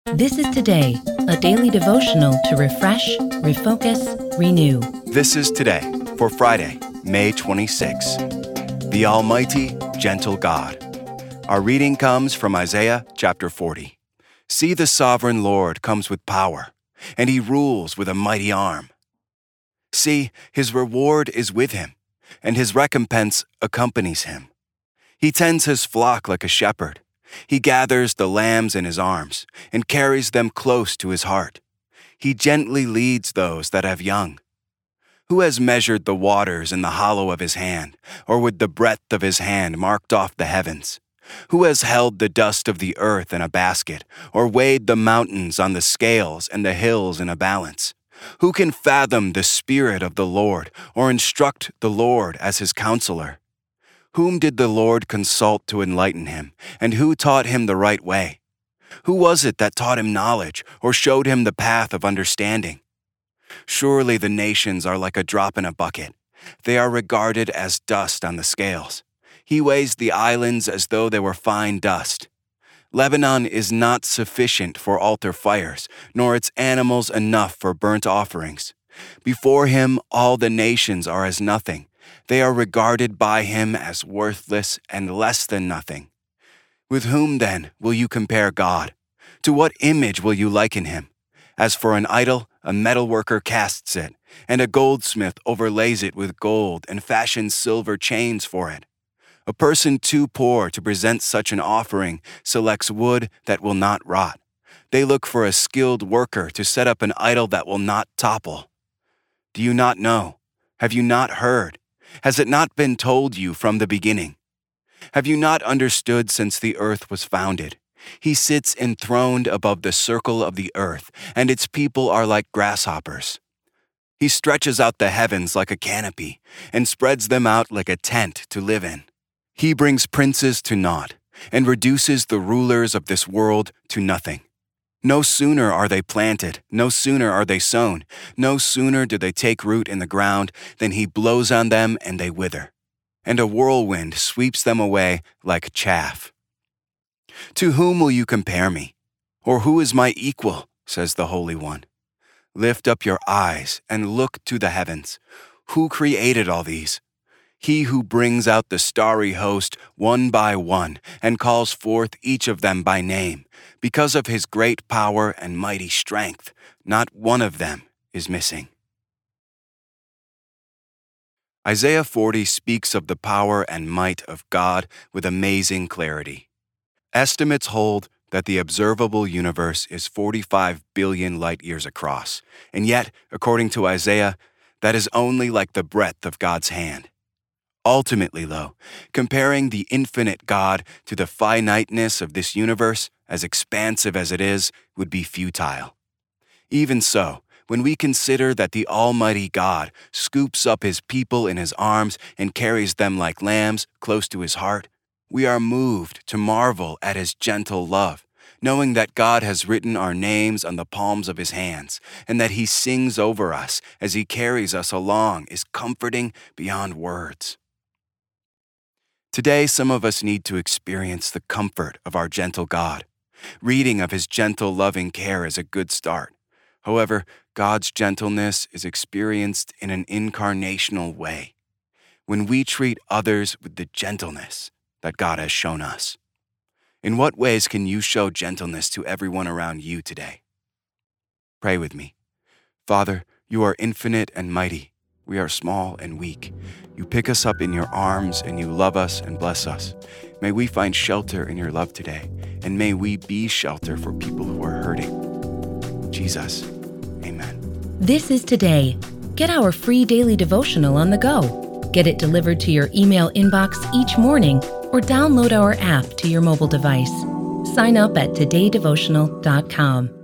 This is Today, a daily devotional to refresh, refocus, renew. This is Today for Friday, May 26. The Almighty, Gentle God. Our reading comes from Isaiah chapter 40. See, the sovereign Lord comes with power, and he rules with a mighty arm. See, his reward is with him, and his recompense accompanies him. He tends his flock like a shepherd. He gathers the lambs in his arms and carries them close to his heart. He gently leads those that have young. Who has measured the waters in the hollow of his hand, or with the breadth of his hand marked off the heavens? Who has held the dust of the earth in a basket, or weighed the mountains on the scales and the hills in a balance? Who can fathom the Spirit of the Lord, or instruct the Lord as his counselor? Whom did the Lord consult to enlighten him, and who taught him the right way? Who was it that taught him knowledge, or showed him the path of understanding? Surely the nations are like a drop in a bucket. They are regarded as dust on the scales. He weighs the islands as though they were fine dust. Lebanon is not sufficient for altar fires, nor its animals enough for burnt offerings. Before him all the nations are as nothing. They are regarded by him as worthless and less than nothing. With whom, then, will you compare God? To what image will you liken him? As for an idol, a metalworker casts it, and a goldsmith overlays it with gold and fashions silver chains for it. A person too poor to present such an offering selects wood that will not rot. They look for a skilled worker to set up an idol that will not topple. Do you not know? Have you not heard? Has it not been told you from the beginning? Have you not understood since the earth was founded? He sits enthroned above the circle of the earth, and its people are like grasshoppers. He stretches out the heavens like a canopy, and spreads them out like a tent to live in. He brings princes to naught, and reduces the rulers of this world to nothing. No sooner are they planted, no sooner are they sown, no sooner do they take root in the ground, than he blows on them and they wither, and a whirlwind sweeps them away like chaff. To whom will you compare me? Or who is my equal? Says the Holy One. Lift up your eyes and look to the heavens. Who created all these? He who brings out the starry host one by one and calls forth each of them by name. Because of his great power and mighty strength, not one of them is missing. Isaiah 40 speaks of the power and might of God with amazing clarity. Estimates hold that the observable universe is 45 billion light years across, and yet, according to Isaiah, that is only like the breadth of God's hand. Ultimately, though, comparing the infinite God to the finiteness of this universe, as expansive as it is, would be futile. Even so, when we consider that the Almighty God scoops up his people in his arms and carries them like lambs close to his heart, we are moved to marvel at his gentle love, knowing that God has written our names on the palms of his hands, and that he sings over us as he carries us along is comforting beyond words. Today, some of us need to experience the comfort of our gentle God. Reading of his gentle, loving care is a good start. However, God's gentleness is experienced in an incarnational way, when we treat others with the gentleness that God has shown us. In what ways can you show gentleness to everyone around you today? Pray with me. Father, you are infinite and mighty. We are small and weak. You pick us up in your arms and you love us and bless us. May we find shelter in your love today, and may we be shelter for people who are hurting. Jesus, amen. This is Today. Get our free daily devotional on the go. Get it delivered to your email inbox each morning, or download our app to your mobile device. Sign up at todaydevotional.com.